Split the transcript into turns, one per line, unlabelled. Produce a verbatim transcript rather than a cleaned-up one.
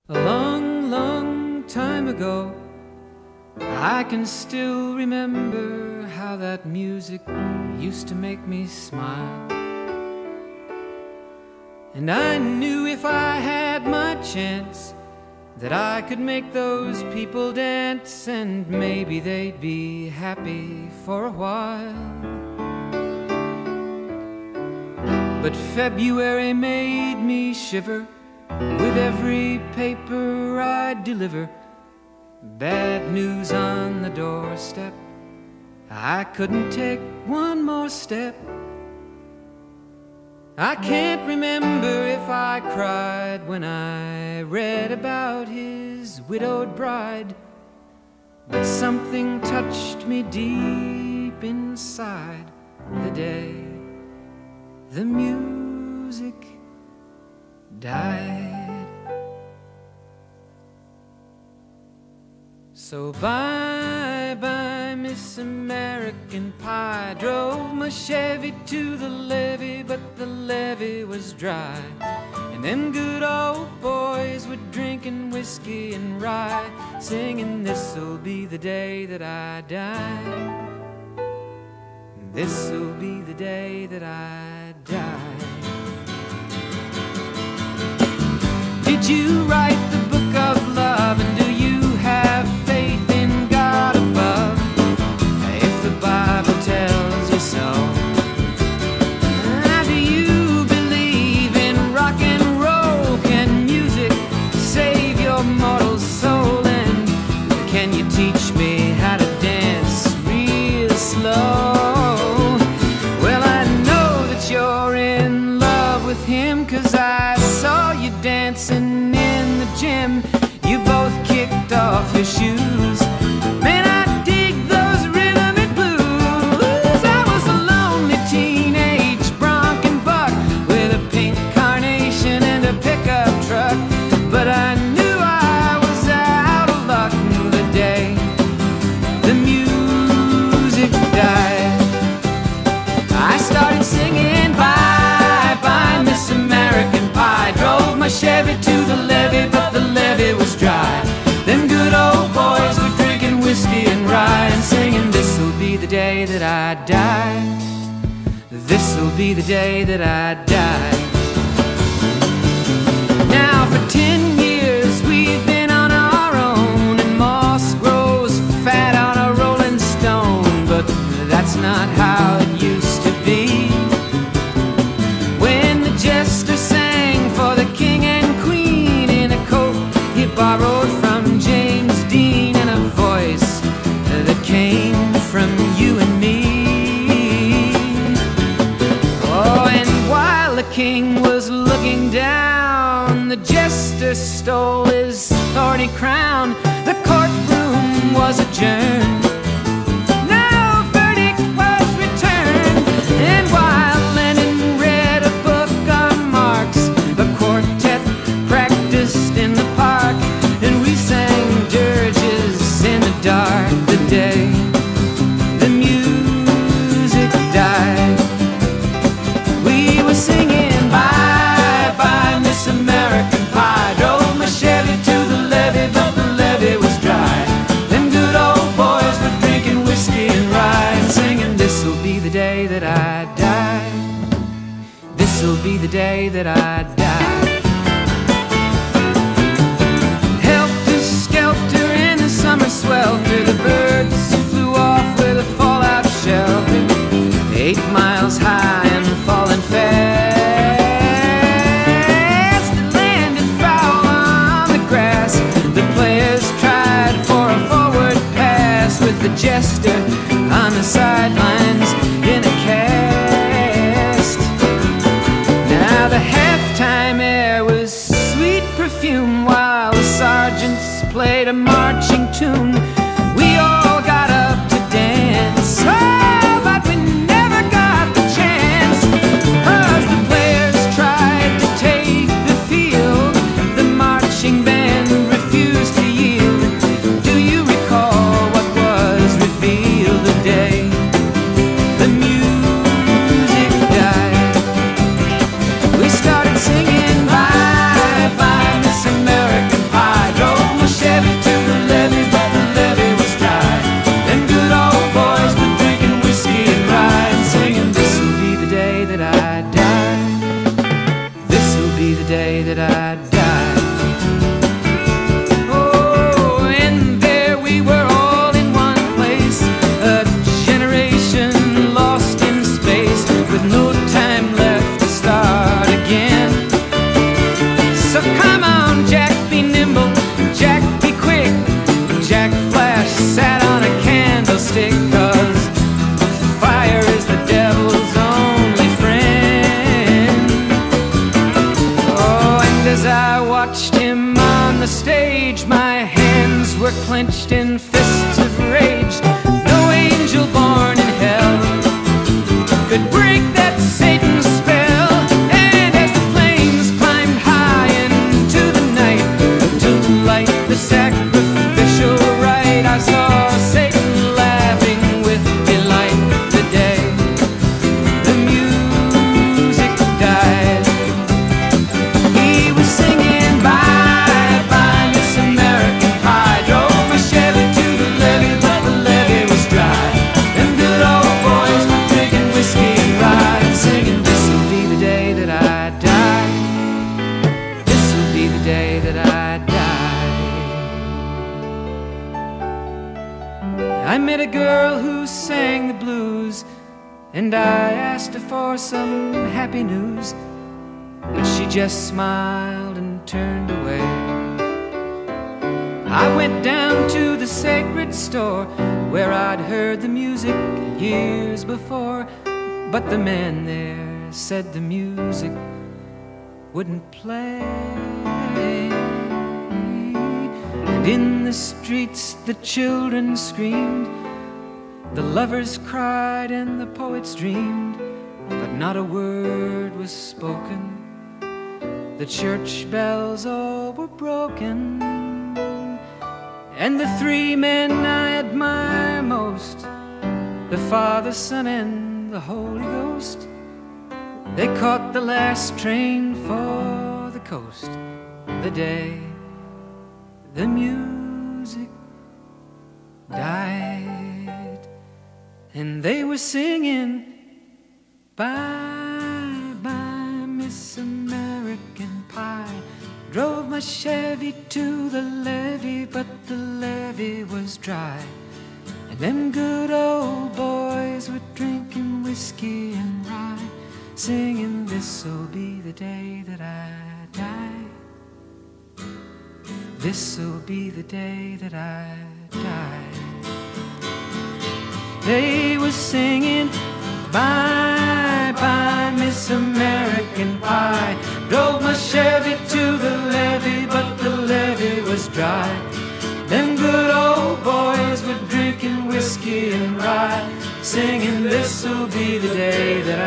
A long, long time ago, I can still remember how that music used to make me smile. And I knew if I had my chance that I could make those people dance, and maybe they'd be happy for a while. But February made me shiver with every paper I deliver. Bad news on the doorstep, I couldn't take one more step. I can't remember if I cried when I read about his widowed bride, but something touched me deep inside the day the music died. So bye-bye, Miss American Pie. Drove my Chevy to the levee, but the levee was dry. And them good old boys were drinking whiskey and rye, singing, "This'll be the day that I die. This'll be the day that I die." Did you write the book of love, and do you have faith in God above? If the Bible tells you so. Do you believe in rock and roll? Can music save your mortal soul? And can you teach me how to dance real slow? Well, I know that you're in love with him, 'cause I saw you dancing in the gym. You both kicked off your shoes. Man, I dig those rhythm and blues. I was a lonely teenage bronc and buck with a pink carnation and a pickup truck, but I knew I was out of luck the day the music died. I started singing bye-bye, Miss American Pie. Drove my Chevy to the levee, but the levee was dry. Them good old boys were drinking whiskey and rye, and singing, "This'll be the day that I die. This'll be the day that I die." Now for ten years we've been on our own, and moss grows fat on a rolling stone, but that's not how it used to be. When the jester sang for the king and queen in a coat he borrowed from James Dean, and a voice that came from you and me. Oh, and while the king was looking down, the jester stole his thorny crown. The courtroom was adjourned. No verdict was returned. And while Lenin read a book on Marx, the quartet practiced in the park, and we sang dirges in the dark the day the music died. We were singing bye-bye, Miss American Pie. Drove my Chevy to the levee, but the levee was dry. Them good old boys were drinking whiskey and rye, and singing, "This'll be the day that I die. This'll be the day that I die." Helter-skelter in the summer swelter, the birds flew off with a fallout shelter, eight miles high and falling fast. It landed foul on the grass. The players tried for a forward pass, with the jester on the sidelines in a cast. Now the halftime air was sweet perfume, while the sergeants played a marching tune. We all got up to dance, oh, but we never got the chance, 'cause the players tried to take the field. The marching band refused to yield. Do you recall what was revealed the day the music died? We started singing bye-bye, Miss American Pie. I died. Oh, and there we were all in one place, a generation lost in space, with no time left to start again. So come on, Jack, be nimble, Jack, be quick. Jack Flash sat on a candlestick, 'cause fire is the devil's only friend. Oh, and as I watched him on the stage, my hands were clenched in fists of rage. No angel born in hell could break that Satan spell. And as the flames climbed high into the night to light the sacrificial rite, I saw Satan laughing with delight the day the music died. He was singing bye bye Miss American Pie, drove my Chevy to the levee, but the levee was dry. Them good old boys were drinking whiskey and rye, and singing, this'll be the day that I die. This'll be the day that I die. I met a girl who sang the blues, and I asked her for some happy news, but she just smiled and turned away. I went down to the sacred store where I'd heard the music years before, but the man there said the music wouldn't play. And in the streets the children screamed, the lovers cried and the poets dreamed, but not a word was spoken. The church bells all were broken, and the three men I admire most, the Father, Son, and the Holy Ghost, they caught the last train for the coast the day the music died. And they were singing bye bye Miss American Pie, drove my Chevy to the levee, but the levee was dry. And them good old boys were drinking whiskey and rye, singing, this'll be the day that I die. This'll be the day that I die. They were singing bye bye Miss American Pie, drove my Chevy to the levee, but the levee was dry. Them good old boys were drinking whiskey and rye, singing, this'll be the day that